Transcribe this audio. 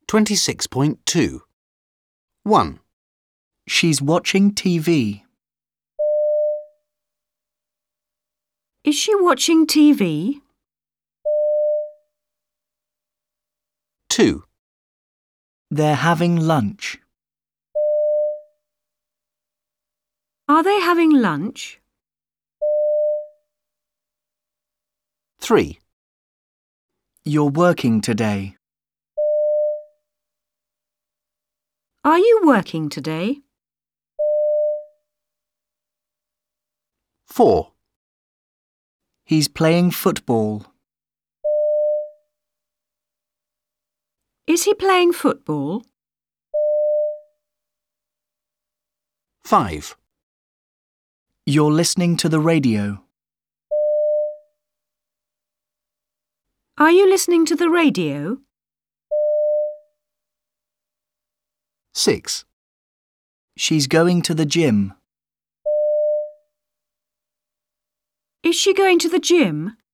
26.2. 1. She's watching TV. Is she watching TV? 2. They're having lunch. Are they having lunch? 3. You're working today. Are you working today? 4. He's playing football. Is he playing football? 5. You're listening to the radio. Are you listening to the radio? 6. She's going to the gym. Is she going to the gym?